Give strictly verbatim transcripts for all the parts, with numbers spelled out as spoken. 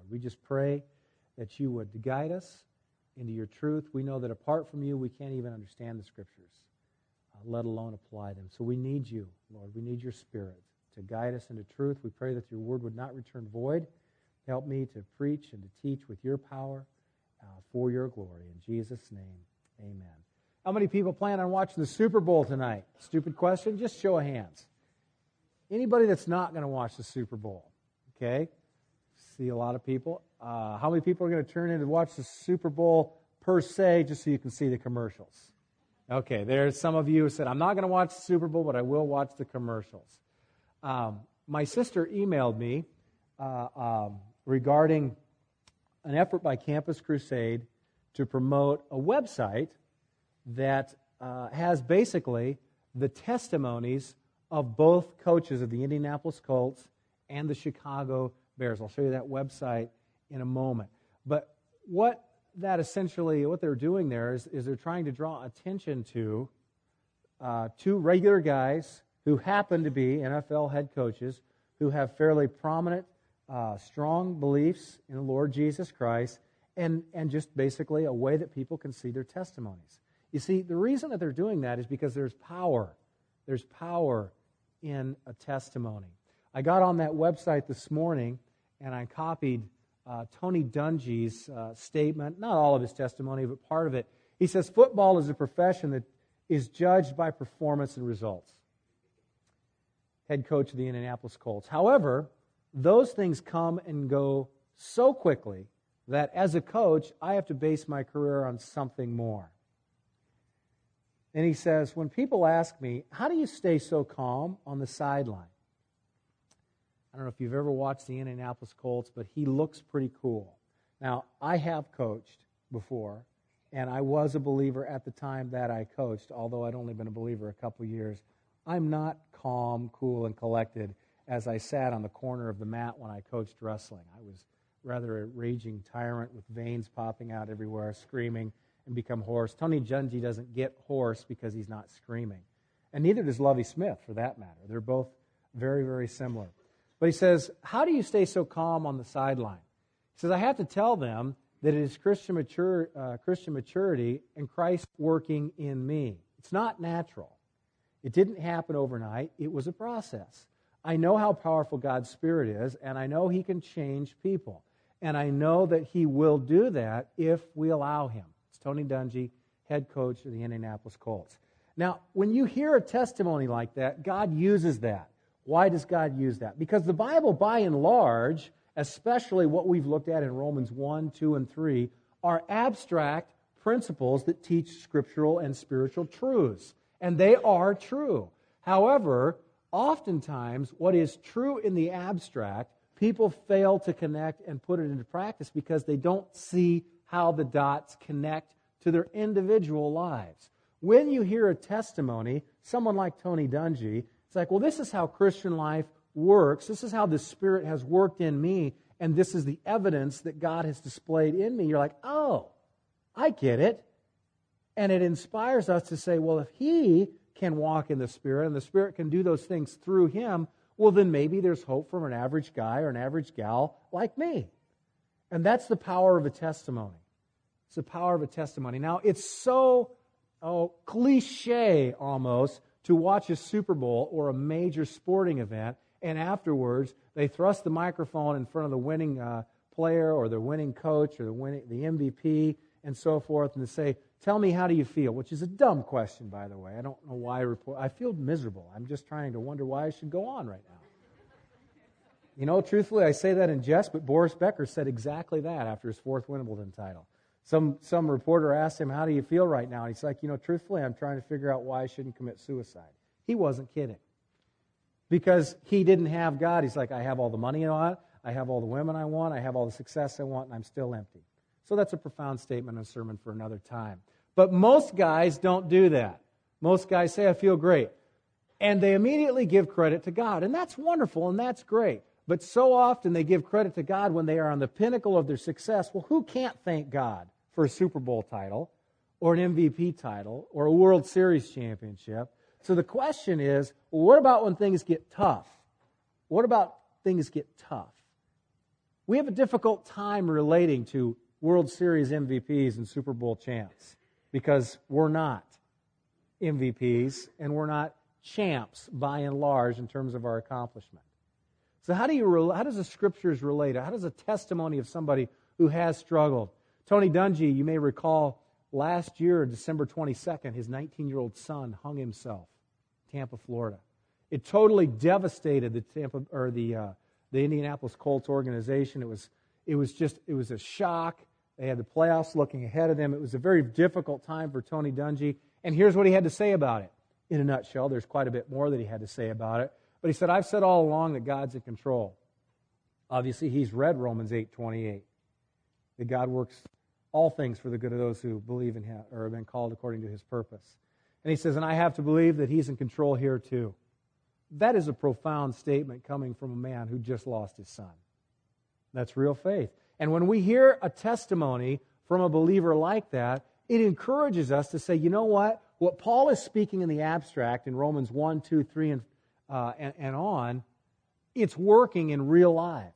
We just pray that you would guide us into your truth. We know that apart from you, we can't even understand the Scriptures, uh, let alone apply them. So we need you, Lord. We need your Spirit to guide us into truth. We pray that your word would not return void. Help me to preach and to teach with your power uh, for your glory. In Jesus' name, amen. How many people plan on watching the Super Bowl tonight? Stupid question. Just show of hands. Anybody that's not going to watch the Super Bowl? Okay. See a lot of people. Uh, how many people are going to turn in to watch the Super Bowl per se just so you can see the commercials? Okay, there's some of you who said, I'm not going to watch the Super Bowl, but I will watch the commercials. Um, my sister emailed me uh, um, regarding an effort by Campus Crusade to promote a website that uh, has basically the testimonies of both coaches of the Indianapolis Colts and the Chicago Bears. I'll show you that website in a moment. But what that essentially, what they're doing there is, is they're trying to draw attention to uh, two regular guys who happen to be N F L head coaches who have fairly prominent, uh, strong beliefs in the Lord Jesus Christ, and, and just basically a way that people can see their testimonies. You see, the reason that they're doing that is because there's power. There's power in a testimony. I got on that website this morning, and I copied uh, Tony Dungy's uh, statement, not all of his testimony, but part of it. He says, football is a profession that is judged by performance and results. Head coach of the Indianapolis Colts. However, those things come and go so quickly that as a coach, I have to base my career on something more. And he says, when people ask me, how do you stay so calm on the sideline? I don't know if you've ever watched the Indianapolis Colts, but he looks pretty cool. Now, I have coached before, and I was a believer at the time that I coached, although I'd only been a believer a couple years. I'm not calm, cool, and collected as I sat on the corner of the mat when I coached wrestling. I was rather a raging tyrant with veins popping out everywhere, screaming, and become hoarse. Tony Dungy doesn't get hoarse because he's not screaming. And neither does Lovie Smith, for that matter. They're both very, very similar. But he says, how do you stay so calm on the sideline? He says, I have to tell them that it is Christian, mature, uh, Christian maturity and Christ working in me. It's not natural. It didn't happen overnight. It was a process. I know how powerful God's Spirit is, and I know He can change people. And I know that He will do that if we allow Him. It's Tony Dungy, head coach of the Indianapolis Colts. Now, when you hear a testimony like that, God uses that. Why does God use that? Because the Bible, by and large, especially what we've looked at in Romans one, two, and three, are abstract principles that teach scriptural and spiritual truths. And they are true. However, oftentimes, what is true in the abstract, people fail to connect and put it into practice because they don't see how the dots connect to their individual lives. When you hear a testimony, someone like Tony Dungy, it's like, well, this is how Christian life works. This is how the Spirit has worked in me, and this is the evidence that God has displayed in me. You're like, oh, I get it. And it inspires us to say, well, if he can walk in the Spirit and the Spirit can do those things through him, well, then maybe there's hope for an average guy or an average gal like me. And that's the power of a testimony. It's the power of a testimony. Now, it's so oh, cliche almost to watch a Super Bowl or a major sporting event, and afterwards they thrust the microphone in front of the winning uh, player or the winning coach or the winning, the M V P and so forth, and to say, tell me, how do you feel? Which is a dumb question, by the way. I don't know why I report. I feel miserable. I'm just trying to wonder why I should go on right now. You know, truthfully, I say that in jest, but Boris Becker said exactly that after his fourth Wimbledon title. Some some reporter asked him, how do you feel right now? And he's like, you know, truthfully, I'm trying to figure out why I shouldn't commit suicide. He wasn't kidding. Because he didn't have God. He's like, I have all the money I want, I have all the women I want, I have all the success I want, and I'm still empty. So that's a profound statement and a sermon for another time. But most guys don't do that. Most guys say, I feel great. And they immediately give credit to God. And that's wonderful, and that's great. But so often they give credit to God when they are on the pinnacle of their success. Well, who can't thank God for a Super Bowl title or an M V P title or a World Series championship? So the question is, well, what about when things get tough? What about things get tough? We have a difficult time relating to World Series M V Ps and Super Bowl champs because we're not M V Ps and we're not champs by and large in terms of our accomplishment. So how do you how does the Scriptures relate? How does a testimony of somebody who has struggled? Tony Dungy, you may recall, last year, December twenty-second, his nineteen-year-old son hung himself, Tampa, Florida. It totally devastated the Tampa or the uh, the Indianapolis Colts organization. It was it was just it was a shock. They had the playoffs looking ahead of them. It was a very difficult time for Tony Dungy. And here's what he had to say about it. In a nutshell, there's quite a bit more that he had to say about it. But he said, I've said all along that God's in control. Obviously, he's read Romans eight twenty-eight, that God works all things for the good of those who believe in Him or have been called according to His purpose. And he says, and I have to believe that He's in control here too. That is a profound statement coming from a man who just lost his son. That's real faith. And when we hear a testimony from a believer like that, it encourages us to say, you know what? What Paul is speaking in the abstract in Romans one, two, three, and, uh, and, and on, it's working in real lives.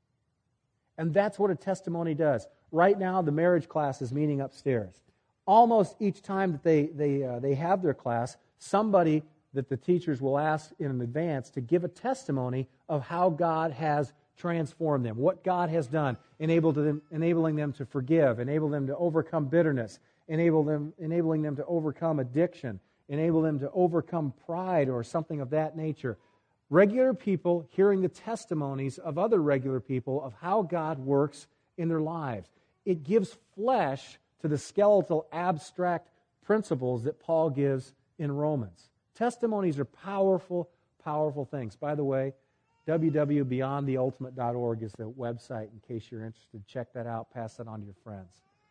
And that's what a testimony does. Right now, the marriage class is meeting upstairs. Almost each time that they, they, uh, they have their class, somebody that the teachers will ask in advance to give a testimony of how God has transformed them, what God has done, enabled them, enabling them to forgive, enable them to overcome bitterness, enable them, enabling them to overcome addiction, enable them to overcome pride or something of that nature. Regular people hearing the testimonies of other regular people of how God works in their lives. It gives flesh to the skeletal, abstract principles that Paul gives in Romans. Testimonies are powerful, powerful things. By the way, w w w dot beyond the ultimate dot org is the website in case you're interested. Check that out. Pass that on to your friends.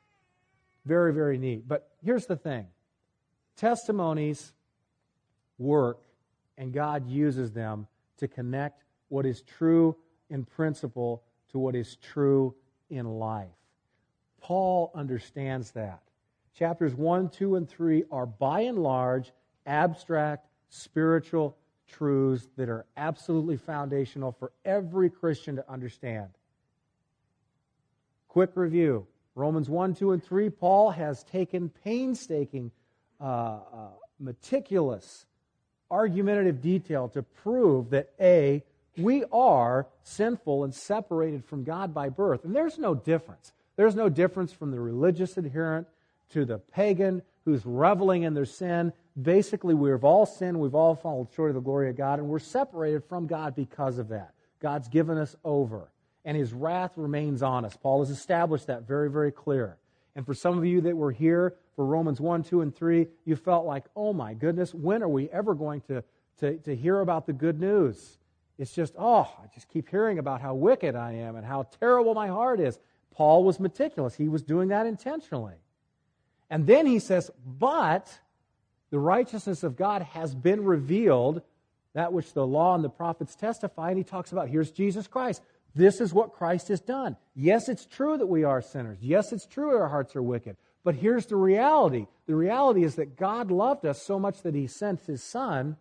Very, very neat. But here's the thing. Testimonies work, and God uses them to connect what is true in principle to what is true in life. Paul understands that. Chapters one, two, and three are by and large abstract, spiritual truths that are absolutely foundational for every Christian to understand. Quick review. Romans one, two, and three, Paul has taken painstaking, uh, uh, meticulous, argumentative detail to prove that, A, we are sinful and separated from God by birth. And there's no difference. There's no difference from the religious adherent to the pagan who's reveling in their sin. Basically, we've all sinned, we've all fallen short of the glory of God, and we're separated from God because of that. God's given us over, and His wrath remains on us. Paul has established that very, very clear. And for some of you that were here for Romans one, two, and three, you felt like, oh my goodness, when are we ever going to, to, to hear about the good news? It's just, oh, I just keep hearing about how wicked I am and how terrible my heart is. Paul was meticulous. He was doing that intentionally. And then he says, but the righteousness of God has been revealed, that which the law and the prophets testify, and he talks about, here's Jesus Christ. This is what Christ has done. Yes, it's true that we are sinners. Yes, it's true our hearts are wicked. But here's the reality. The reality is that God loved us so much that He sent His Son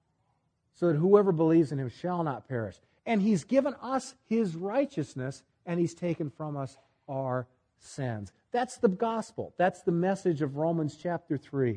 so that whoever believes in Him shall not perish. And He's given us His righteousness, and He's taken from us our sins. That's the gospel. That's the message of Romans chapter three.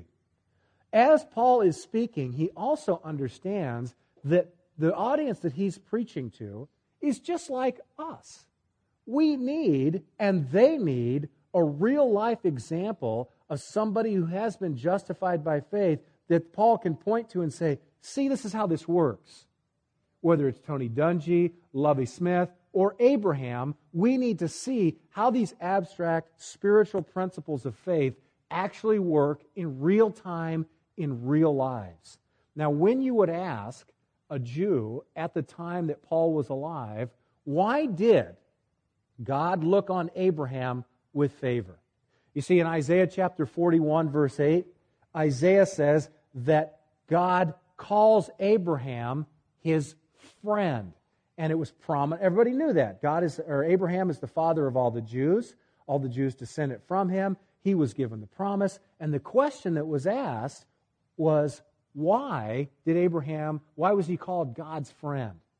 As Paul is speaking, he also understands that the audience that he's preaching to is just like us. We need, and they need, a real-life example of somebody who has been justified by faith that Paul can point to and say, see, this is how this works. Whether it's Tony Dungy, Lovie Smith, or Abraham, we need to see how these abstract spiritual principles of faith actually work in real time, in real lives. Now, when you would ask a Jew at the time that Paul was alive, why did God look on Abraham with favor? You see, in Isaiah chapter forty-one, verse eight, Isaiah says that God calls Abraham His friend. And it was prominent. Everybody knew that. God is, or Abraham is the father of all the Jews. All the Jews descended from him. He was given the promise. And the question that was asked was, why did Abraham, why was he called God's friend?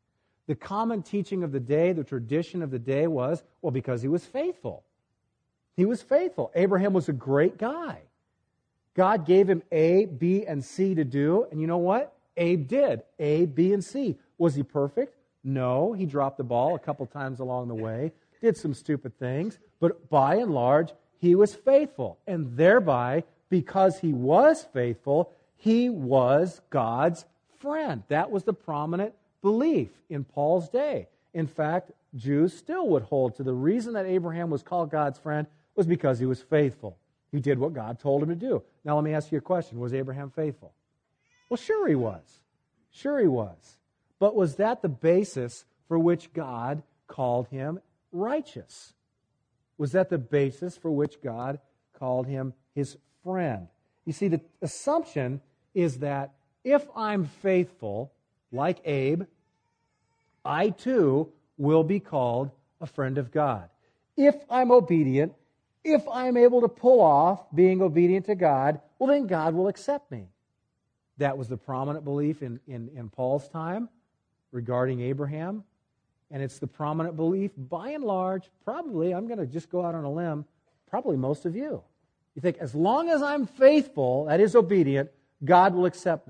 The common teaching of the day, the tradition of the day was, well, because he was faithful. He was faithful. Abraham was a great guy. God gave him A, B, and C to do, and you know what? Abe did. A, B, and C. Was he perfect? No. He dropped the ball a couple times along the way, did some stupid things, but by and large, he was faithful. And thereby, because he was faithful, he was God's friend. That was the prominent belief in Paul's day. In fact, Jews still would hold to the reason that Abraham was called God's friend was because he was faithful. He did what God told him to do. Now let me ask you a question. Was Abraham faithful? Well, sure he was. Sure he was. But was that the basis for which God called him righteous? Was that the basis for which God called him his friend? You see, the assumption is that if I'm faithful, like Abe, I too will be called a friend of God. If I'm obedient, if I'm able to pull off being obedient to God, well, then God will accept me. That was the prominent belief in, in, in Paul's time regarding Abraham. And it's the prominent belief, by and large, probably, I'm going to just go out on a limb, probably most of you. You think, as long as I'm faithful, that is obedient, God will accept me.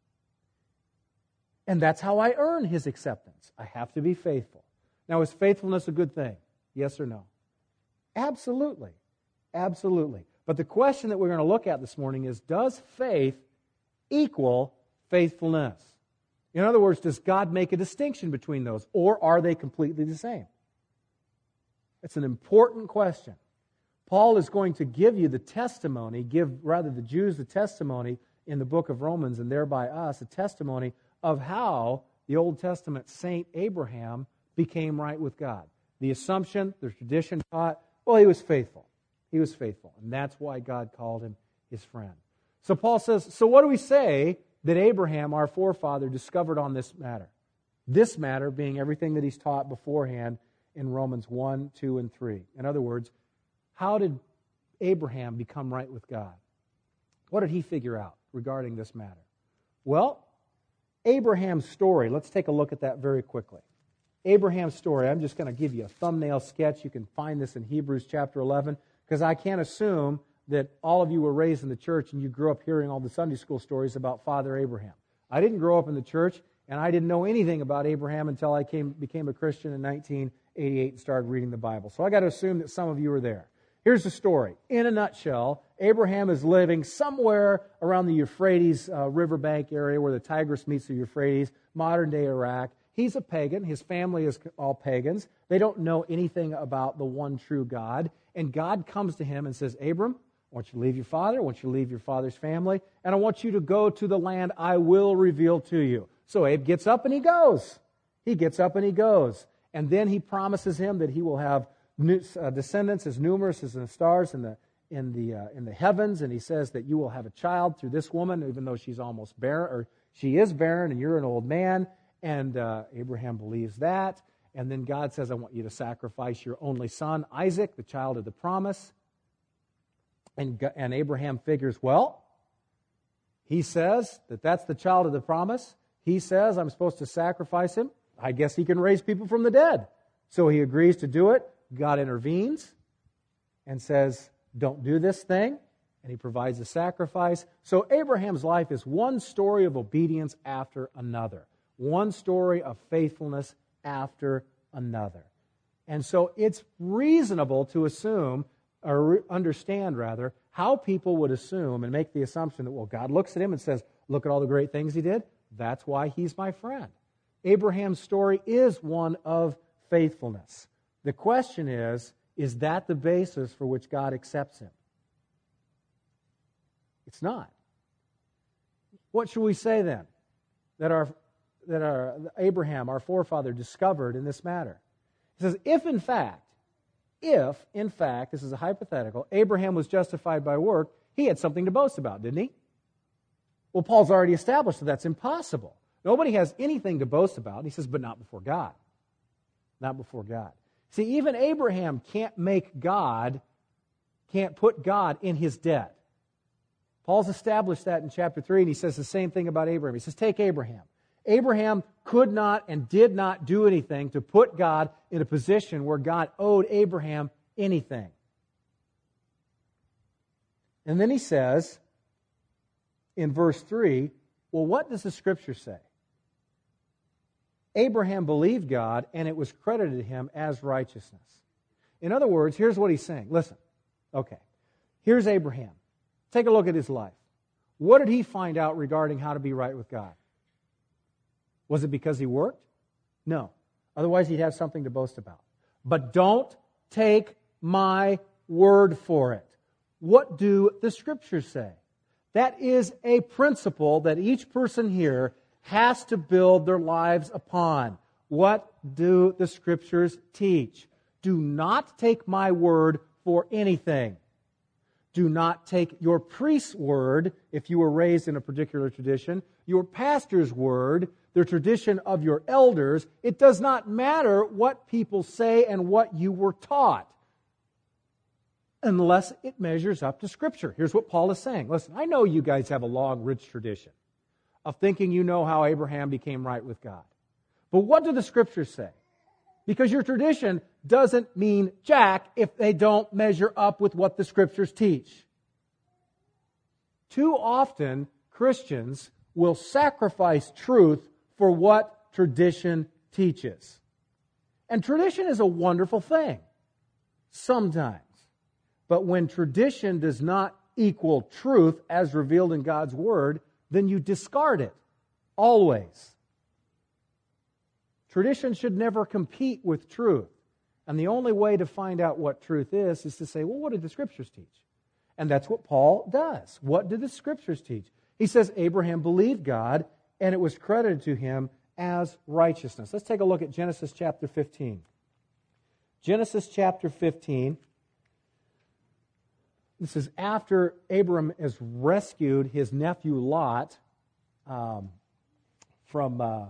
And that's how I earn His acceptance. I have to be faithful. Now, is faithfulness a good thing? Yes or no? Absolutely. Absolutely. But the question that we're going to look at this morning is, does faith equal faithfulness? In other words, does God make a distinction between those, or are they completely the same? It's an important question. Paul is going to give you the testimony, give rather the Jews the testimony in the book of Romans, and thereby us a testimony of how the Old Testament saint Abraham became right with God. The assumption, the tradition taught, well, he was faithful. He was faithful, and that's why God called him his friend. So Paul says, so what do we say that Abraham, our forefather, discovered on this matter? This matter being everything that he's taught beforehand in Romans one, two, and three. In other words, how did Abraham become right with God? What did he figure out regarding this matter? Well, Abraham's story, let's take a look at that very quickly. Abraham's story, I'm just going to give you a thumbnail sketch. You can find this in Hebrews chapter eleven, because I can't assume that all of you were raised in the church and you grew up hearing all the Sunday school stories about Father Abraham. I didn't grow up in the church, and I didn't know anything about Abraham until I came became a Christian in nineteen eighty-eight and started reading the Bible. So I got to assume that some of you were there. Here's the story. In a nutshell, Abraham is living somewhere around the Euphrates uh, riverbank area where the Tigris meets the Euphrates, modern-day Iraq. He's a pagan. His family is all pagans. They don't know anything about the one true God. And God comes to him and says, Abram, I want you to leave your father. I want you to leave your father's family. And I want you to go to the land I will reveal to you. So Abe gets up and he goes. He gets up and he goes. And then he promises him that he will have uh, descendants as numerous as the stars in the in the uh, in the heavens. And he says that you will have a child through this woman, even though she's almost barren, or she is barren, and you're an old man. And uh, Abraham believes that. And then God says, I want you to sacrifice your only son, Isaac, the child of the promise. And, and Abraham figures, well, he says that that's the child of the promise. He says, I'm supposed to sacrifice him. I guess he can raise people from the dead. So he agrees to do it. God intervenes and says, don't do this thing. And he provides a sacrifice. So Abraham's life is one story of obedience after another. One story of faithfulness after another. And so it's reasonable to assume, or understand rather, how people would assume and make the assumption that, well, God looks at him and says, look at all the great things he did. That's why he's my friend. Abraham's story is one of faithfulness. The question is, is that the basis for which God accepts him? It's not. What should we say then that our that our Abraham, our forefather, discovered in this matter? He says, if in fact, if in fact, this is a hypothetical, Abraham was justified by work, he had something to boast about, didn't he? Well, Paul's already established that that's impossible. Nobody has anything to boast about. And he says, but not before God. Not before God. See, even Abraham can't make God, can't put God in his debt. Paul's established that in chapter three, and he says the same thing about Abraham. He says, take Abraham. Abraham could not and did not do anything to put God in a position where God owed Abraham anything. And then he says in verse three, well, what does the Scripture say? Abraham believed God, and it was credited to him as righteousness. In other words, here's what he's saying. Listen, okay, here's Abraham. Take a look at his life. What did he find out regarding how to be right with God? Was it because he worked? No. Otherwise, he'd have something to boast about. But don't take my word for it. What do the Scriptures say? That is a principle that each person here has to build their lives upon. What do the Scriptures teach? Do not take my word for anything. Do not take your priest's word, if you were raised in a particular tradition, your pastor's word, the tradition of your elders. It does not matter what people say and what you were taught, unless it measures up to Scripture. Here's what Paul is saying. Listen, I know you guys have a long, rich tradition of thinking you know how Abraham became right with God. But what do the Scriptures say? Because your tradition doesn't mean jack if they don't measure up with what the Scriptures teach. Too often, Christians will sacrifice truth for what tradition teaches. And tradition is a wonderful thing, sometimes. But when tradition does not equal truth as revealed in God's Word, then you discard it, always. Tradition should never compete with truth. And the only way to find out what truth is is to say, well, what did the Scriptures teach? And that's what Paul does. What did the Scriptures teach? He says Abraham believed God, and it was credited to him as righteousness. Let's take a look at Genesis chapter fifteen. Genesis chapter fifteen. This is after Abram has rescued his nephew Lot um, from uh,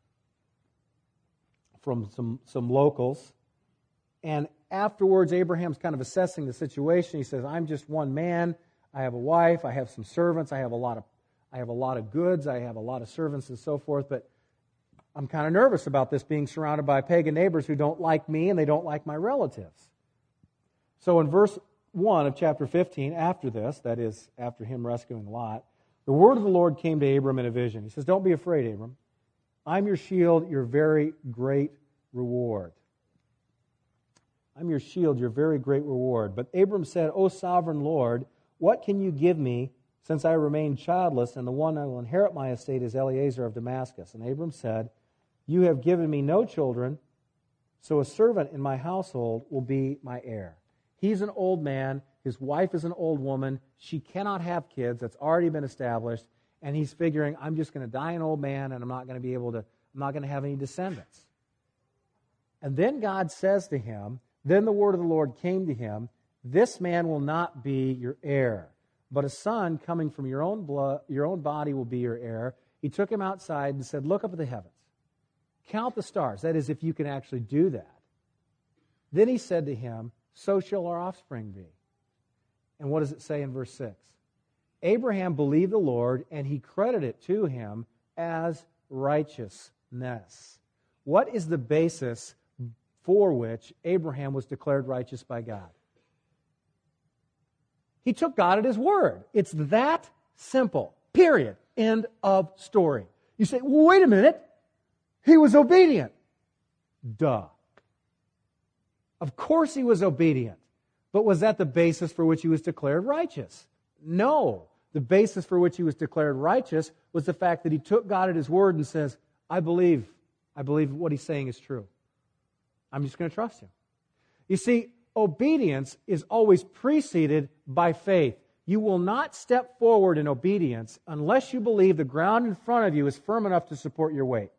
from some, some locals. And afterwards, Abraham's kind of assessing the situation. He says, I'm just one man. I have a wife. I have some servants. I have a lot of I have a lot of goods. I have a lot of servants and so forth. But I'm kind of nervous about this, being surrounded by pagan neighbors who don't like me and they don't like my relatives. So in verse one of chapter fifteen, after this, that is, after him rescuing Lot, the word of the Lord came to Abram in a vision. He says, don't be afraid, Abram. I'm your shield, your very great reward. I'm your shield, your very great reward. But Abram said, O sovereign Lord, what can you give me, since I remain childless, and the one I will inherit my estate is Eliezer of Damascus? And Abram said, you have given me no children, so a servant in my household will be my heir. He's an old man. His wife is an old woman. She cannot have kids. That's already been established. And he's figuring, I'm just going to die an old man, and I'm not going to be able to, I'm not going to have any descendants. And then God says to him, then the word of the Lord came to him, this man will not be your heir, but a son coming from your own blood, your own body will be your heir. He took him outside and said, look up at the heavens. Count the stars. That is, if you can actually do that. Then he said to him, so shall our offspring be. And what does it say in verse six? Abraham believed the Lord, and he credited it to him as righteousness. What is the basis for which Abraham was declared righteous by God? He took God at His word. It's that simple. Period. End of story. You say, well, wait a minute. He was obedient. Duh. Of course he was obedient. But was that the basis for which he was declared righteous? No. The basis for which he was declared righteous was the fact that he took God at His word and says, I believe, I believe what He's saying is true. I'm just going to trust Him. You see, obedience is always preceded by faith. You will not step forward in obedience unless you believe the ground in front of you is firm enough to support your weight.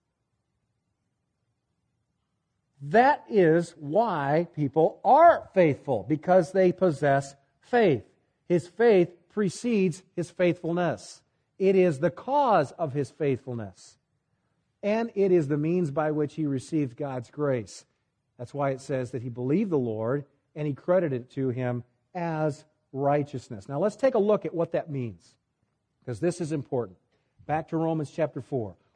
That is why people are faithful, because they possess faith. His faith precedes his faithfulness. It is the cause of his faithfulness. And it is the means by which he received God's grace. That's why it says that he believed the Lord and he credited it to him as righteousness. Now let's take a look at what that means, because this is important. Back to Romans chapter four.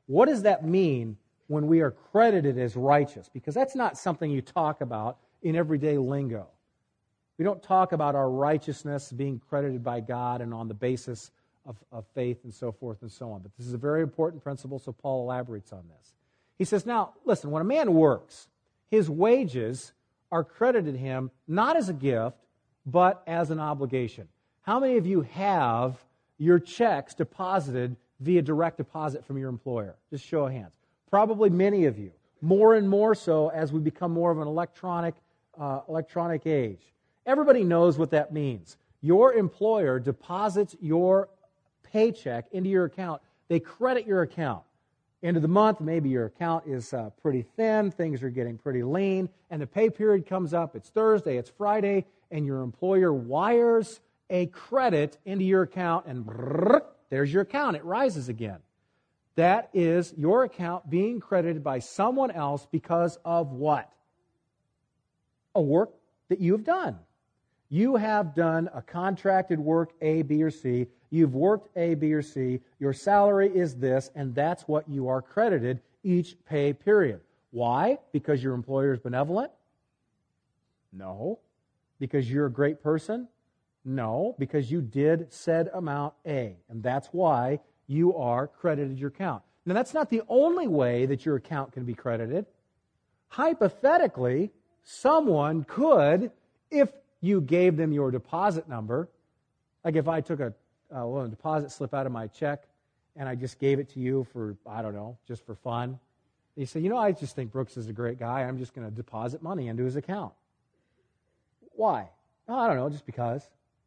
What does that mean when we are credited as righteous? Because that's not something you talk about in everyday lingo. We don't talk about our righteousness being credited by God and on the basis of, of faith and so forth and so on. But this is a very important principle, so Paul elaborates on this. He says, now, listen, when a man works, his wages are credited him not as a gift, but as an obligation. How many of you have your checks deposited via direct deposit from your employer? Just show of hands. Probably many of you. More and more so as we become more of an electronic, uh, electronic age. Everybody knows what that means. Your employer deposits your paycheck into your account. They credit your account. End of the month, maybe your account is uh, pretty thin, things are getting pretty lean, and the pay period comes up. It's Thursday, it's Friday, and your employer wires a credit into your account, and brrr, there's your account. It rises again. That is your account being credited by someone else because of what? A work that you have done. You have done a contracted work A, B, or C. You've worked A, B, or C. Your salary is this, and that's what you are credited each pay period. Why? Because your employer is benevolent? No. Because you're a great person? No. Because you did said amount A, and that's why you are credited your account. Now, that's not the only way that your account can be credited. Hypothetically, someone could, if you gave them your deposit number, like if I took a, uh, well, a deposit slip out of my check and I just gave it to you for, I don't know, just for fun. You say, you know, I just think Brooks is a great guy. I'm just going to deposit money into his account. Why? Oh, I don't know, just because.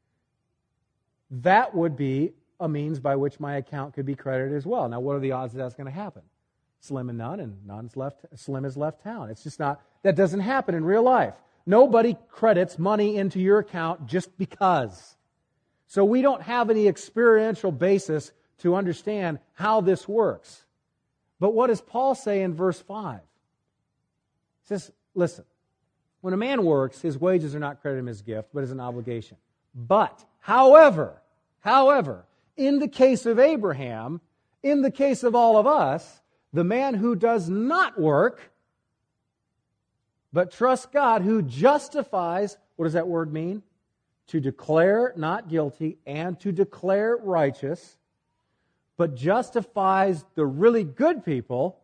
That would be a means by which my account could be credited as well. Now, what are the odds that that's going to happen? Slim and none, and none's left, slim is left town. It's just not, that doesn't happen in real life. Nobody credits money into your account just because. So we don't have any experiential basis to understand how this works. But what does Paul say in verse five? He says, listen, when a man works, his wages are not credited as a gift, but as an obligation. But, however, however, in the case of Abraham, in the case of all of us, the man who does not work, but trust God who justifies, what does that word mean? To declare not guilty and to declare righteous, but justifies the really good people.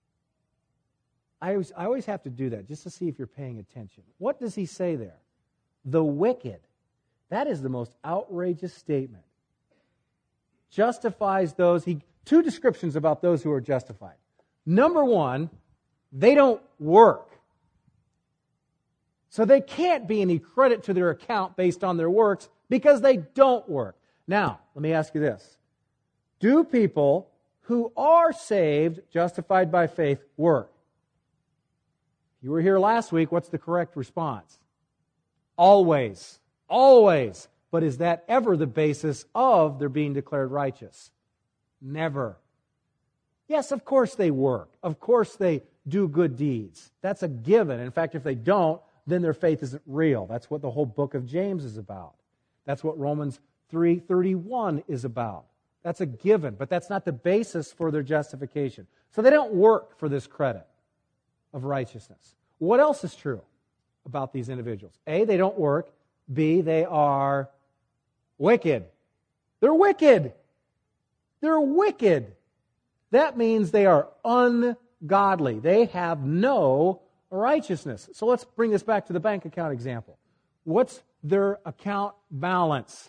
I always, I always have to do that just to see if you're paying attention. What does he say there? The wicked. That is the most outrageous statement. Justifies those, he, two descriptions about those who are justified. Number one, they don't work. So they can't be any credit to their account based on their works because they don't work. Now, let me ask you this. Do people who are saved, justified by faith, work? You were here last week. What's the correct response? Always. Always. But is that ever the basis of their being declared righteous? Never. Yes, of course they work. Of course they do good deeds. That's a given. In fact, if they don't, then their faith isn't real. That's what the whole book of James is about. That's what Romans three thirty-one is about. That's a given, but that's not the basis for their justification. So they don't work for this credit of righteousness. What else is true about these individuals? A, they don't work. B, they are wicked. They're wicked. They're wicked. That means they are ungodly. They have no righteousness. So let's bring this back to the bank account example. What's their account balance?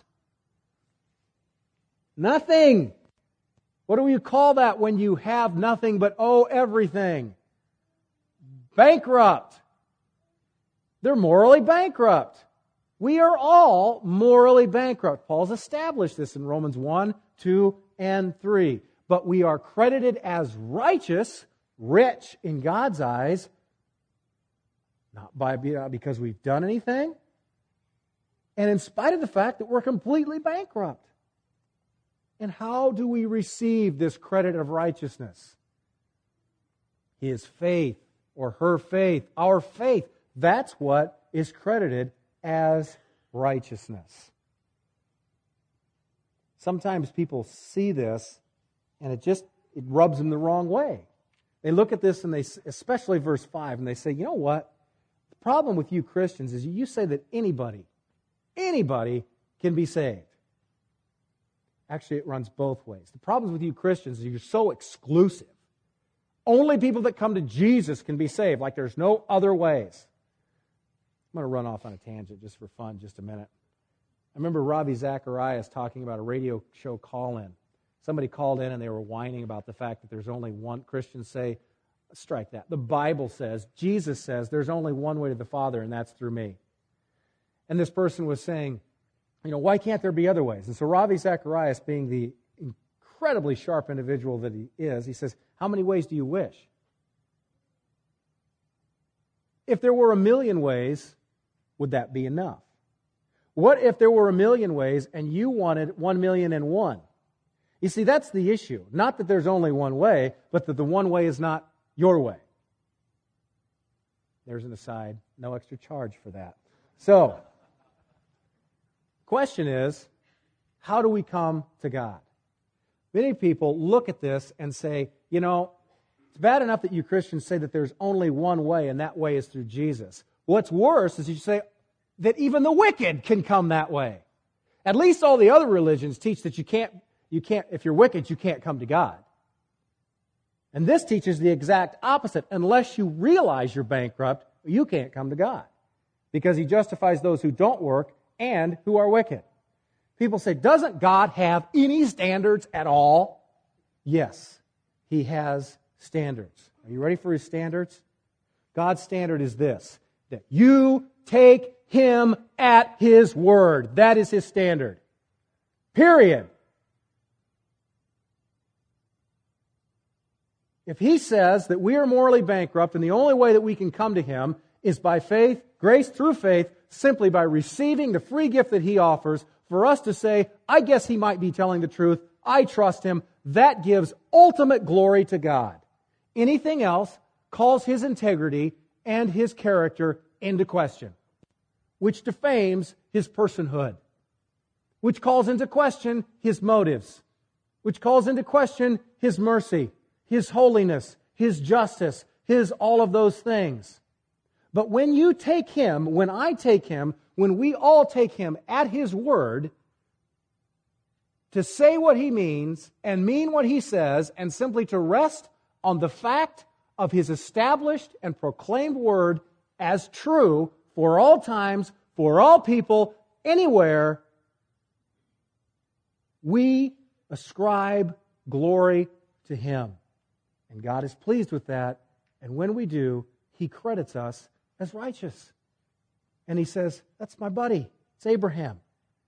Nothing. What do you call that when you have nothing but owe everything? Bankrupt. They're morally bankrupt. We are all morally bankrupt. Paul's established this in Romans one, two, and three. But we are credited as righteous, rich in God's eyes, not by because we've done anything, and in spite of the fact that we're completely bankrupt. And how do we receive this credit of righteousness? His faith, or her faith, our faith. That's what is credited as righteousness. Sometimes people see this, and it just it rubs them the wrong way. They look at this, and they, especially verse five, and they say, you know what? The problem with you Christians is you say that anybody, anybody can be saved. Actually, it runs both ways. The problem with you Christians is you're so exclusive. Only people that come to Jesus can be saved, like there's no other ways. I'm going to run off on a tangent just for fun, just a minute. I remember Ravi Zacharias talking about a radio show call-in. Somebody called in and they were whining about the fact that there's only one. Christians say, strike that. The Bible says, Jesus says, there's only one way to the Father, and that's through me. And this person was saying, you know, why can't there be other ways? And so Ravi Zacharias, being the incredibly sharp individual that he is, he says, how many ways do you wish? If there were a million ways, would that be enough? What if there were a million ways and you wanted one million and one? You see, that's the issue. Not that there's only one way, but that the one way is not your way. There's an aside. No extra charge for that. So, question is, how do we come to God? Many people look at this and say, you know, it's bad enough that you Christians say that there's only one way, and that way is through Jesus. What's worse is you say that even the wicked can come that way. At least all the other religions teach that you can't, you can't, if you're wicked, you can't come to God. And this teaches the exact opposite. Unless you realize you're bankrupt, you can't come to God. Because He justifies those who don't work and who are wicked. People say, doesn't God have any standards at all? Yes, He has standards. Are you ready for His standards? God's standard is this, that you take Him at His word. That is His standard. Period. If He says that we are morally bankrupt and the only way that we can come to Him is by faith, grace through faith, simply by receiving the free gift that He offers, for us to say, I guess He might be telling the truth, I trust Him, that gives ultimate glory to God. Anything else calls His integrity and His character into question, which defames His personhood, which calls into question His motives, which calls into question His mercy, His holiness, His justice, His all of those things. But when you take Him, when I take Him, when we all take Him at His word, to say what He means and mean what He says, and simply to rest on the fact of His established and proclaimed word as true for all times, for all people, anywhere, we ascribe glory to Him. And God is pleased with that. And when we do, He credits us as righteous. And He says, that's my buddy. It's Abraham.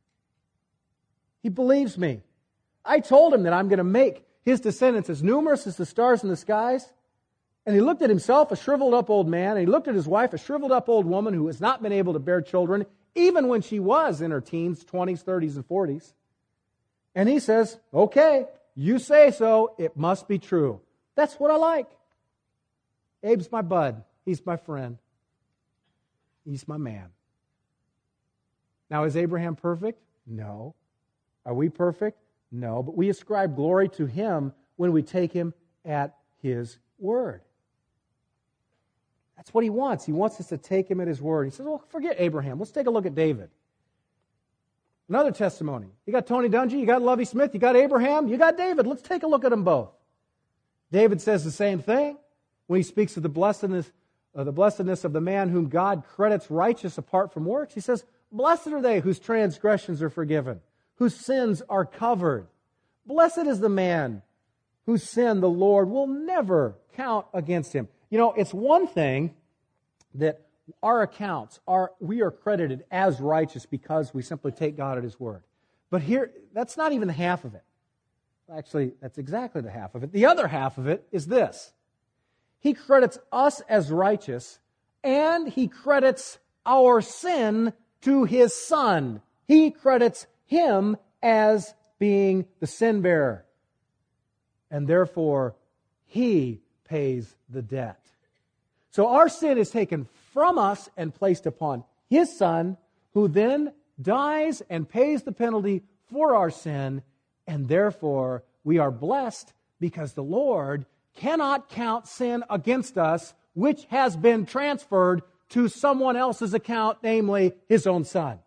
He believes me. I told him that I'm going to make his descendants as numerous as the stars in the skies. And he looked at himself, a shriveled up old man, and he looked at his wife, a shriveled up old woman who has not been able to bear children, even when she was in her teens, twenties, thirties, and forties. And he says, okay, you say so, it must be true. That's what I like. Abe's my bud. He's my friend. He's my man. Now, is Abraham perfect? No. Are we perfect? No. But we ascribe glory to him when we take him at his word. That's what he wants. He wants us to take him at his word. He says, well, forget Abraham. Let's take a look at David. Another testimony. You got Tony Dungy, you got Lovey Smith, you got Abraham, you got David. Let's take a look at them both. David says the same thing when he speaks of the blessedness, uh, the blessedness of the man whom God credits righteous apart from works. He says, blessed are they whose transgressions are forgiven, whose sins are covered. Blessed is the man whose sin the Lord will never count against him. You know, it's one thing that our accounts are, we are credited as righteous because we simply take God at His word. But here, that's not even half of it. Actually, that's exactly the half of it. The other half of it is this. He credits us as righteous, and He credits our sin to His Son. He credits Him as being the sin bearer. And therefore, He pays the debt. So our sin is taken from us and placed upon His Son, who then dies and pays the penalty for our sin, and therefore we are blessed Because the Lord cannot count sin against us, which has been transferred to someone else's account, namely His own Son.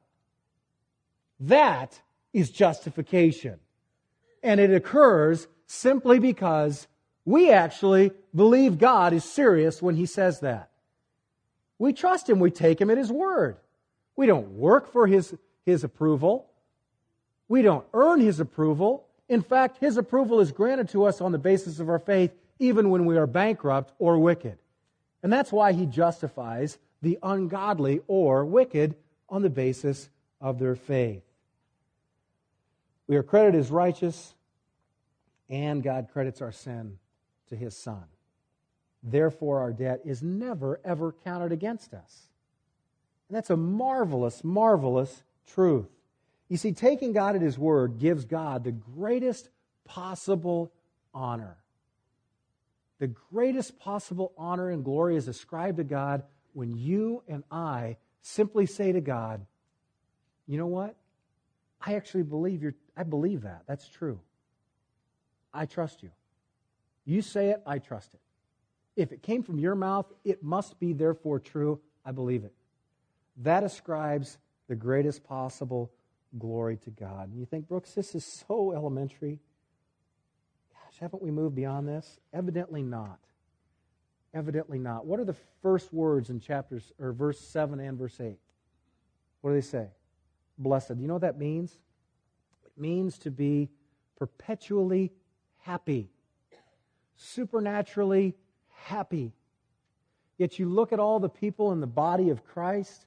That is justification. And it occurs simply because we actually believe God is serious when He says that. We trust Him. We take Him at His word. We don't work for His, His approval. We don't earn His approval. In fact, His approval is granted to us on the basis of our faith, even when we are bankrupt or wicked. And that's why He justifies the ungodly or wicked on the basis of their faith. We are credited as righteous, and God credits our sin to His Son. Therefore, our debt is never, ever counted against us. And that's a marvelous, marvelous truth. You see, taking God at His word gives God the greatest possible honor. The greatest possible honor and glory is ascribed to God when you and I simply say to God, you know what? I actually believe you're, I believe that. That's true. I trust you. You say it, I trust it. If it came from your mouth, it must be therefore true. I believe it. That ascribes the greatest possible glory to God. And you think, Brooks, this is so elementary. Gosh, haven't we moved beyond this? Evidently not. Evidently not. What are the first words in chapters or verse seven and verse eight? What do they say? Blessed. Do you know what that means? It means to be perpetually happy. Supernaturally happy. Yet you look at all the people in the body of Christ,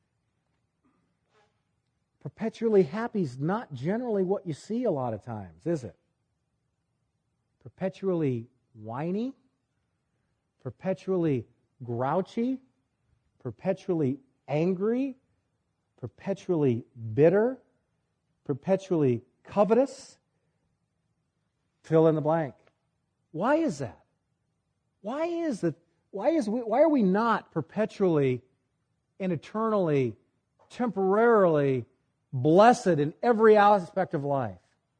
perpetually happy is not generally what you see a lot of times, is it? Perpetually whiny, perpetually grouchy, perpetually angry, perpetually bitter, perpetually covetous. Fill in the blank. Why is that? Why is that? Why is we, why are we not perpetually and eternally, temporarily blessed in every aspect of life?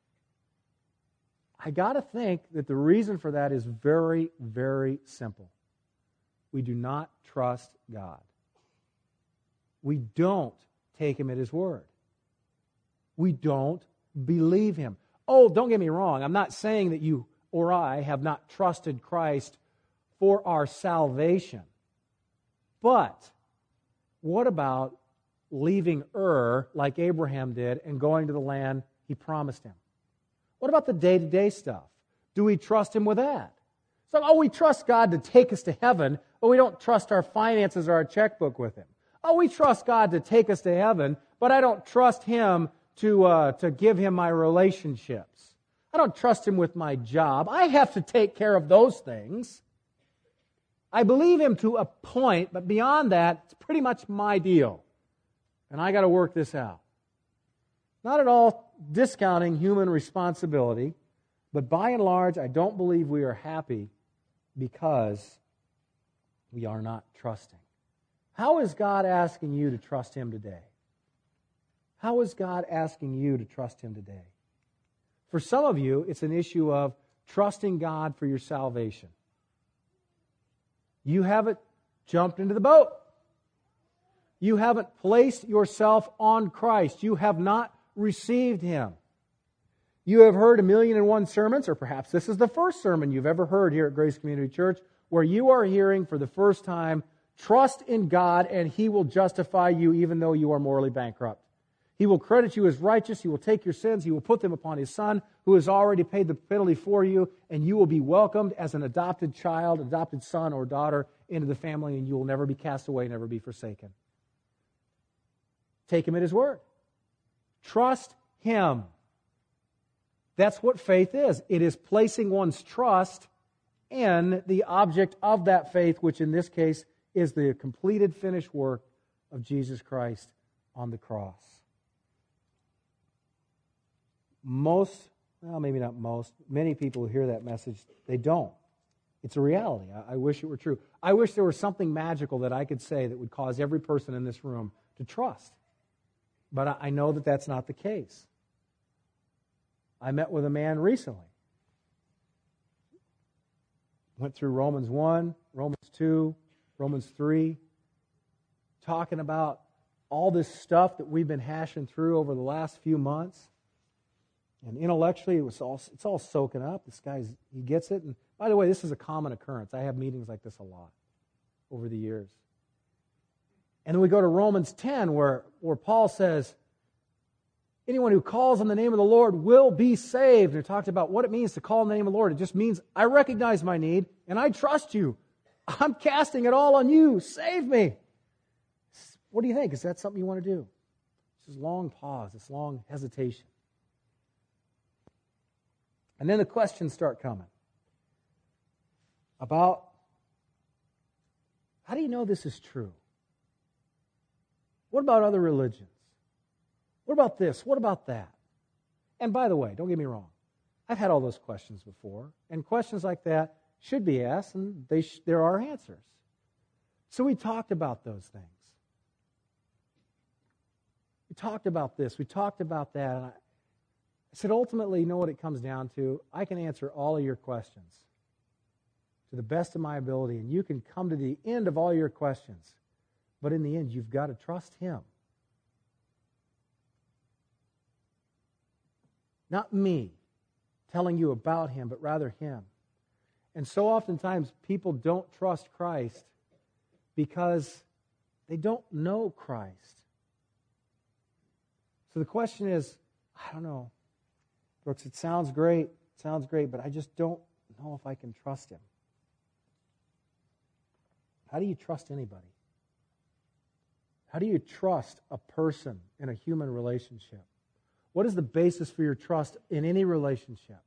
I got to think that the reason for that is very, very simple. We do not trust God. We don't take Him at His word. We don't believe Him. Oh, don't get me wrong. I'm not saying that you or I have not trusted Christ for our salvation. But what about leaving Ur like Abraham did and going to the land He promised him? What about the day-to-day stuff? Do we trust Him with that? So, oh, we trust God to take us to heaven, but we don't trust our finances or our checkbook with Him. Oh, we trust God to take us to heaven, but I don't trust Him to, uh, to give Him my relationships. I don't trust Him with my job. I have to take care of those things. I believe Him to a point, but beyond that, it's pretty much my deal. And I got to work this out. Not at all discounting human responsibility, but by and large, I don't believe we are happy because we are not trusting. How is God asking you to trust Him today? How is God asking you to trust Him today? For some of you, it's an issue of trusting God for your salvation. You haven't jumped into the boat. You haven't placed yourself on Christ. You have not received Him. You have heard a million and one sermons, or perhaps this is the first sermon you've ever heard here at Grace Community Church, where you are hearing for the first time, trust in God and He will justify you even though you are morally bankrupt. He will credit you as righteous. He will take your sins. He will put them upon His Son, who has already paid the penalty for you, and you will be welcomed as an adopted child, adopted son or daughter into the family, and you will never be cast away, never be forsaken. Take Him at His word. Trust Him. That's what faith is. It is placing one's trust in the object of that faith, which in this case is the completed, finished work of Jesus Christ on the cross. Most, well, maybe not most, many people who hear that message, they don't. It's a reality. I, I wish it were true. I wish there was something magical that I could say that would cause every person in this room to trust. But I, I know that that's not the case. I met with a man recently Went through Romans one, Romans two, Romans three, talking about all this stuff that we've been hashing through over the last few months. And intellectually, it was all, it's all soaking up. This guy's, he gets it. And by the way, this is a common occurrence. I have meetings like this a lot over the years. And then we go to Romans ten, where, where Paul says, anyone who calls on the name of the Lord will be saved. And it talked about what it means to call on the name of the Lord. It just means, I recognize my need, and I trust you. I'm casting it all on you. Save me. What do you think? Is that something you want to do? This is long pause, this long hesitation. And then the questions start coming about, how do you know this is true? What about other religions? What about this? What about that? And by the way, don't get me wrong. I've had all those questions before, and questions like that should be asked, and they sh- there are answers. So we talked about those things. We talked about this. We talked about that. And I, I said, ultimately, you know what it comes down to? I can answer all of your questions to the best of my ability, and you can come to the end of all your questions. But in the end, you've got to trust Him. Not me telling you about Him, but rather Him. And so oftentimes, people don't trust Christ because they don't know Christ. So the question is, I don't know, Brooks, it sounds great, it sounds great, but I just don't know if I can trust Him. How do you trust anybody? How do you trust a person in a human relationship? What is the basis for your trust in any relationship?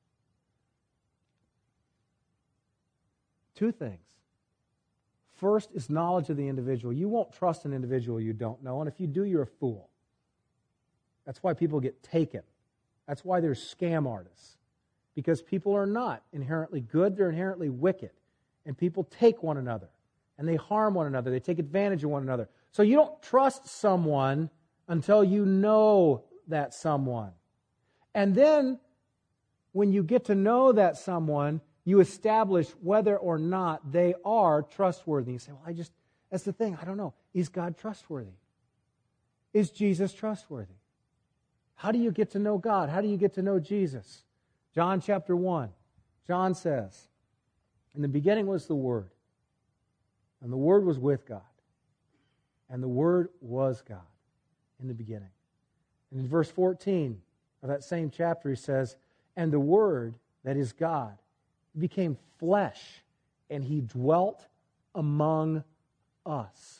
Two things. First is knowledge of the individual. You won't trust an individual you don't know, and if you do, you're a fool. That's why people get taken. That's why there's scam artists. Because people are not inherently good, they're inherently wicked. And people take one another, and they harm one another, they take advantage of one another. So you don't trust someone until you know that someone. And then, when you get to know that someone, you establish whether or not they are trustworthy. You say, well, I just, that's the thing, I don't know. Is God trustworthy? Is Jesus trustworthy? How do you get to know God? How do you get to know Jesus? John chapter one. John says, in the beginning was the Word, and the Word was with God, and the Word was God in the beginning. And in verse fourteen of that same chapter, he says, and the Word, that is God, became flesh, and He dwelt among us.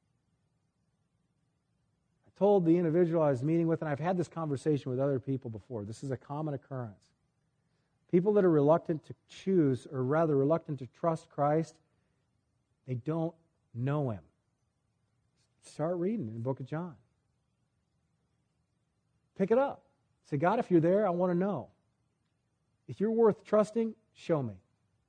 Told the individual I was meeting with, and I've had this conversation with other people before. This is a common occurrence. People that are reluctant to choose, or rather reluctant to trust Christ, they don't know Him. Start reading in the book of John. Pick it up. Say, God, if you're there, I want to know. If you're worth trusting, show me.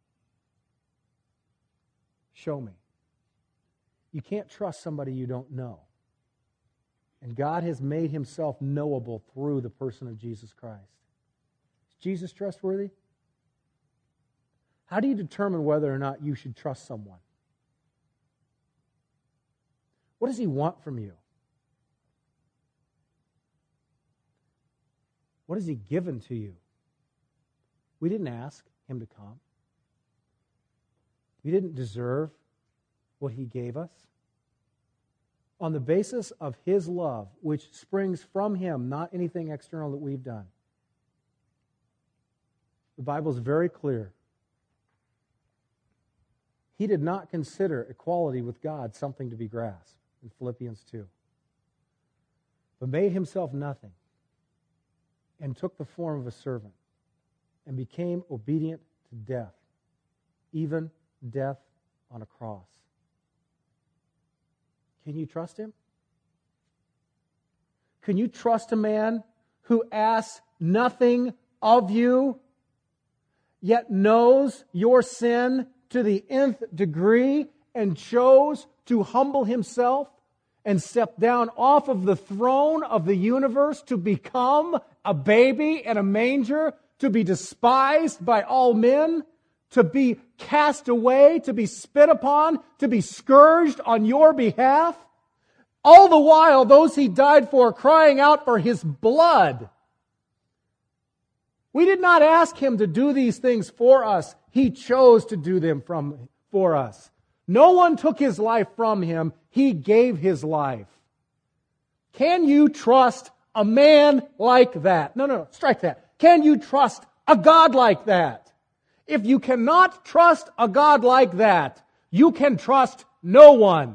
Show me. You can't trust somebody you don't know. And God has made Himself knowable through the person of Jesus Christ. Is Jesus trustworthy? How do you determine whether or not you should trust someone? What does He want from you? What has He given to you? We didn't ask Him to come. We didn't deserve what He gave us. On the basis of His love, which springs from Him, not anything external that we've done. The Bible is very clear. He did not consider equality with God something to be grasped in Philippians two, but made Himself nothing and took the form of a servant and became obedient to death, even death on a cross. Can you trust Him? Can you trust a man who asks nothing of you, yet knows your sin to the nth degree and chose to humble Himself and step down off of the throne of the universe to become a baby in a manger, to be despised by all men, to be cast away, to be spit upon, to be scourged on your behalf? All the while, those He died for crying out for His blood. We did not ask Him to do these things for us. He chose to do them from, for us. No one took His life from Him. He gave His life. Can you trust a man like that? No, no, no, strike that. Can you trust a God like that? If you cannot trust a God like that, you can trust no one.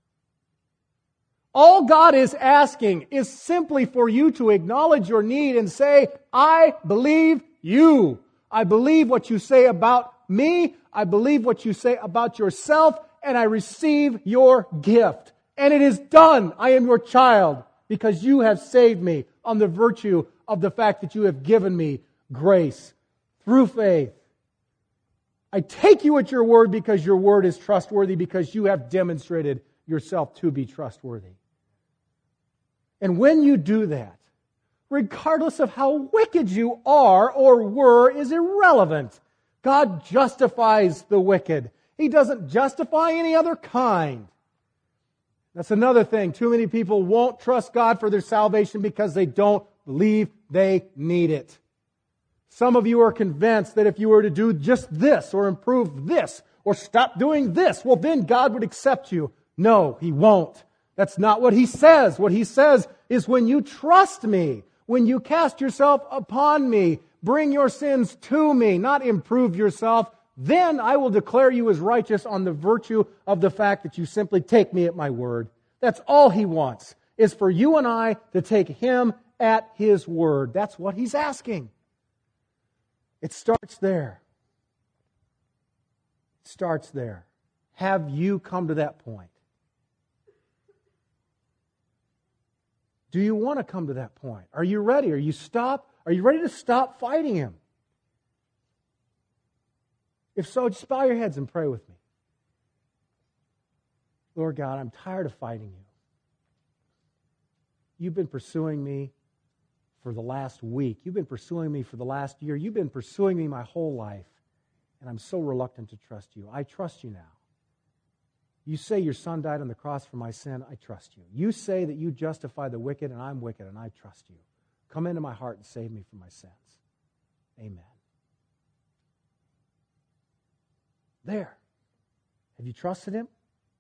All God is asking is simply for you to acknowledge your need and say, I believe you. I believe what you say about me. I believe what you say about yourself, and I receive your gift. And it is done. I am your child because you have saved me on the virtue of the fact that you have given me grace through faith. I take you at your word because your word is trustworthy, because you have demonstrated yourself to be trustworthy. And when you do that, regardless of how wicked you are or were, is irrelevant. God justifies the wicked. He doesn't justify any other kind. That's another thing. Too many people won't trust God for their salvation because they don't believe they need it. Some of you are convinced that if you were to do just this or improve this or stop doing this, well, then God would accept you. No, He won't. That's not what He says. What He says is when you trust me, when you cast yourself upon me, bring your sins to me, not improve yourself, then I will declare you as righteous on the virtue of the fact that you simply take me at my word. That's all He wants, is for you and I to take Him at His word. That's what He's asking. It starts there. It starts there. Have you come to that point? Do you want to come to that point? Are you ready? Are you stop? Are you ready to stop fighting Him? If so, just bow your heads and pray with me. Lord God, I'm tired of fighting You. You've been pursuing me for the last week. You've been pursuing me for the last year. You've been pursuing me my whole life. And I'm so reluctant to trust You. I trust You now. You say Your Son died on the cross for my sin. I trust You. You say that You justify the wicked, and I'm wicked, and I trust You. Come into my heart and save me from my sins. Amen. There. Have you trusted Him?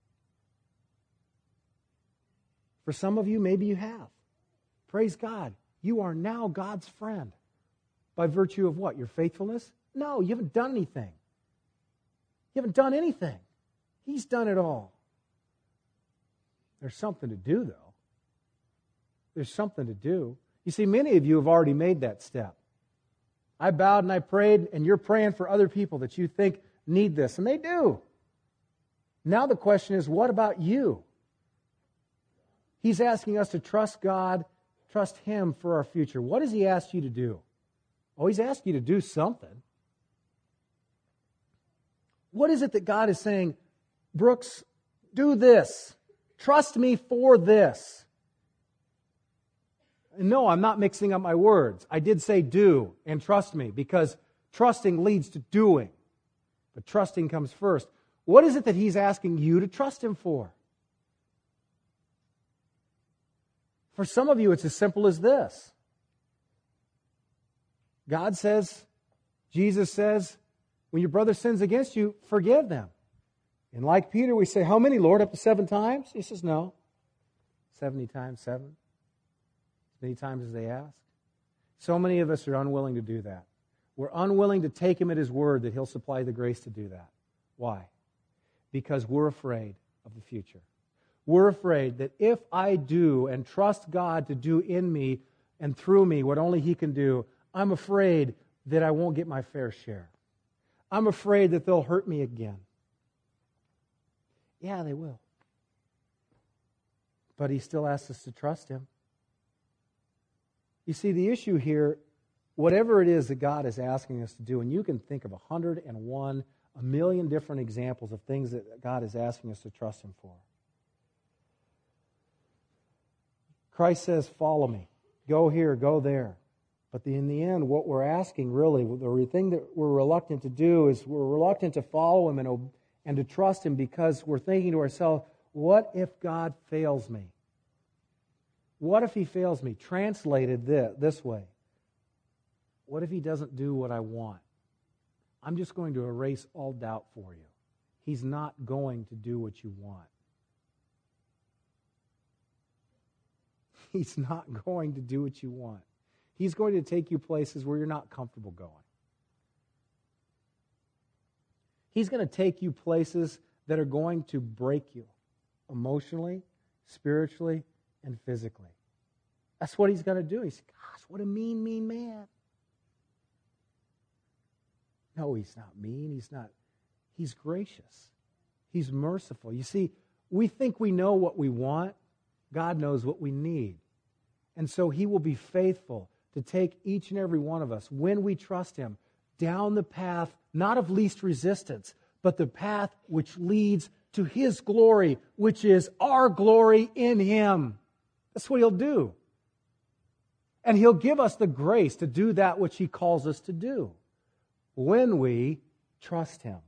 For some of you, maybe you have. Praise God. You are now God's friend. By virtue of what? Your faithfulness? No, you haven't done anything. You haven't done anything. He's done it all. There's something to do, though. There's something to do. You see, many of you have already made that step. I bowed and I prayed, and you're praying for other people that you think need this, and they do. Now the question is, what about you? He's asking us to trust God, trust Him for our future. What does He ask you to do? Oh, He's asked you to do something. What is it that God is saying? Brooks, do this. Trust me for this. And no, I'm not mixing up my words. I did say do and trust me, because trusting leads to doing. But trusting comes first. What is it that He's asking you to trust Him for? For some of you, it's as simple as this. God says, Jesus says, when your brother sins against you, forgive them. And like Peter, we say, how many, Lord? Up to seven times? He says, no. Seventy times seven. As many times as they ask. So many of us are unwilling to do that. We're unwilling to take Him at His word that He'll supply the grace to do that. Why? Because we're afraid of the future. We're afraid that if I do and trust God to do in me and through me what only He can do, I'm afraid that I won't get my fair share. I'm afraid that they'll hurt me again. Yeah, they will. But He still asks us to trust Him. You see, the issue here, whatever it is that God is asking us to do, and you can think of a hundred and one, a million different examples of things that God is asking us to trust Him for. Christ says, follow me. Go here, go there. But the, in the end, what we're asking really, the thing that we're reluctant to do is we're reluctant to follow Him and, and to trust Him because we're thinking to ourselves, what if God fails me? What if He fails me? Translated this, this way. What if He doesn't do what I want? I'm just going to erase all doubt for you. He's not going to do what you want. He's not going to do what you want. He's going to take you places where you're not comfortable going. He's going to take you places that are going to break you emotionally, spiritually, and physically. That's what He's going to do. He says, gosh, what a mean, mean man. No, He's not mean. He's not. He's gracious. He's merciful. You see, we think we know what we want. God knows what we need. And so He will be faithful to take each and every one of us, when we trust Him, down the path, not of least resistance, but the path which leads to His glory, which is our glory in Him. That's what He'll do. And He'll give us the grace to do that which He calls us to do when we trust Him.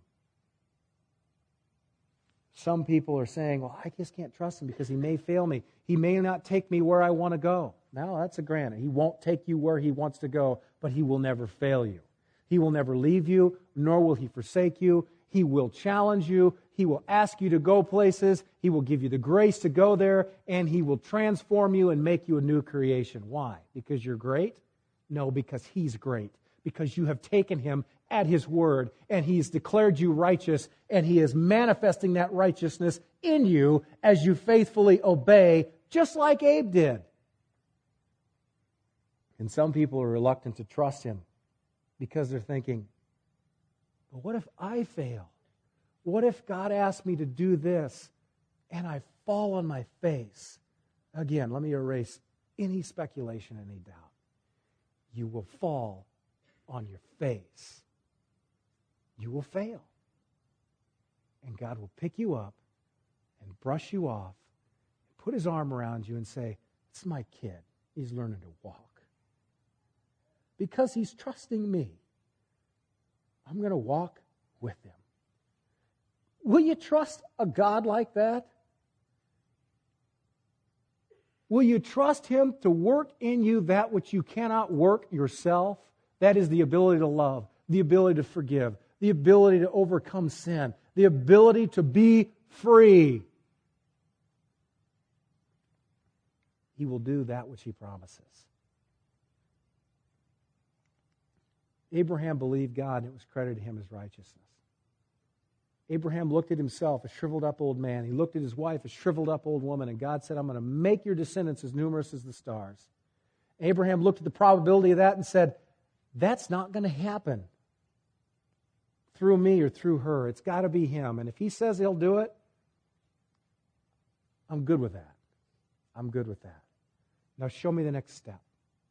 Some people are saying, well, I just can't trust Him because He may fail me. He may not take me where I want to go. No, that's a granted. He won't take you where He wants to go, but He will never fail you. He will never leave you, nor will He forsake you. He will challenge you. He will ask you to go places. He will give you the grace to go there, and He will transform you and make you a new creation. Why? Because you're great? No, because He's great. Because you have taken Him at His word, and He has declared you righteous, and He is manifesting that righteousness in you as you faithfully obey, just like Abe did. And some people are reluctant to trust Him because they're thinking, but what if I fail? What if God asked me to do this and I fall on my face? Again, let me erase any speculation, any doubt. You will fall on your face. You will fail. And God will pick you up and brush you off, put His arm around you and say, it's my kid. He's learning to walk. Because he's trusting me, I'm going to walk with him. Will you trust a God like that? Will you trust Him to work in you that which you cannot work yourself? That is the ability to love, the ability to forgive, the ability to overcome sin, the ability to be free. He will do that which He promises. Abraham believed God, and it was credited to him as righteousness. Abraham looked at himself, a shriveled up old man. He looked at his wife, a shriveled up old woman, and God said, I'm going to make your descendants as numerous as the stars. Abraham looked at the probability of that and said, that's not going to happen through me or through her. It's got to be Him. And if He says He'll do it, I'm good with that. I'm good with that. Now show me the next step.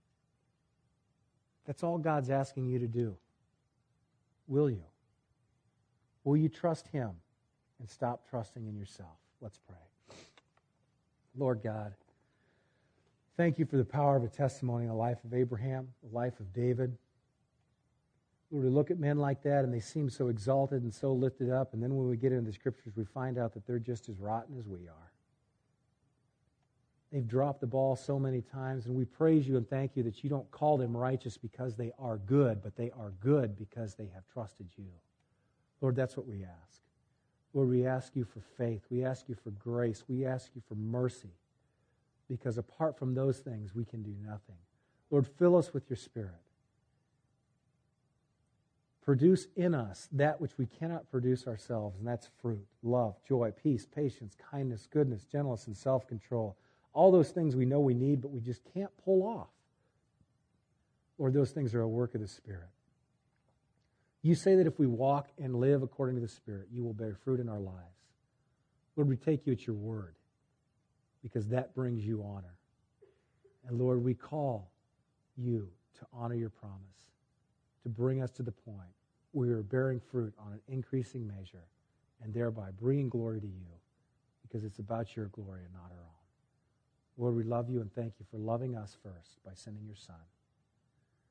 That's all God's asking you to do. Will you? Will you trust Him and stop trusting in yourself? Let's pray. Lord God, thank You for the power of a testimony in the life of Abraham, the life of David. Lord, we look at men like that and they seem so exalted and so lifted up, and then when we get into the Scriptures, we find out that they're just as rotten as we are. They've dropped the ball so many times, and we praise You and thank You that You don't call them righteous because they are good, but they are good because they have trusted You. Lord, that's what we ask. Lord, we ask You for faith. We ask You for grace. We ask You for mercy, because apart from those things, we can do nothing. Lord, fill us with Your Spirit. Produce in us that which we cannot produce ourselves, and that's fruit, love, joy, peace, patience, kindness, goodness, gentleness, and self-control. All those things we know we need, but we just can't pull off. Lord, those things are a work of the Spirit. You say that if we walk and live according to the Spirit, You will bear fruit in our lives. Lord, we take You at Your word, because that brings You honor. And Lord, we call You to honor Your promise, to bring us to the point where we are bearing fruit on an increasing measure, and thereby bringing glory to You, because it's about Your glory and not our own. Lord, we love You and thank You for loving us first by sending Your Son.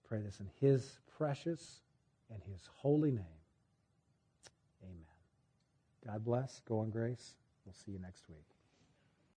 pray this in his precious and his holy name. Amen. God bless. Go in grace. We'll see you next week.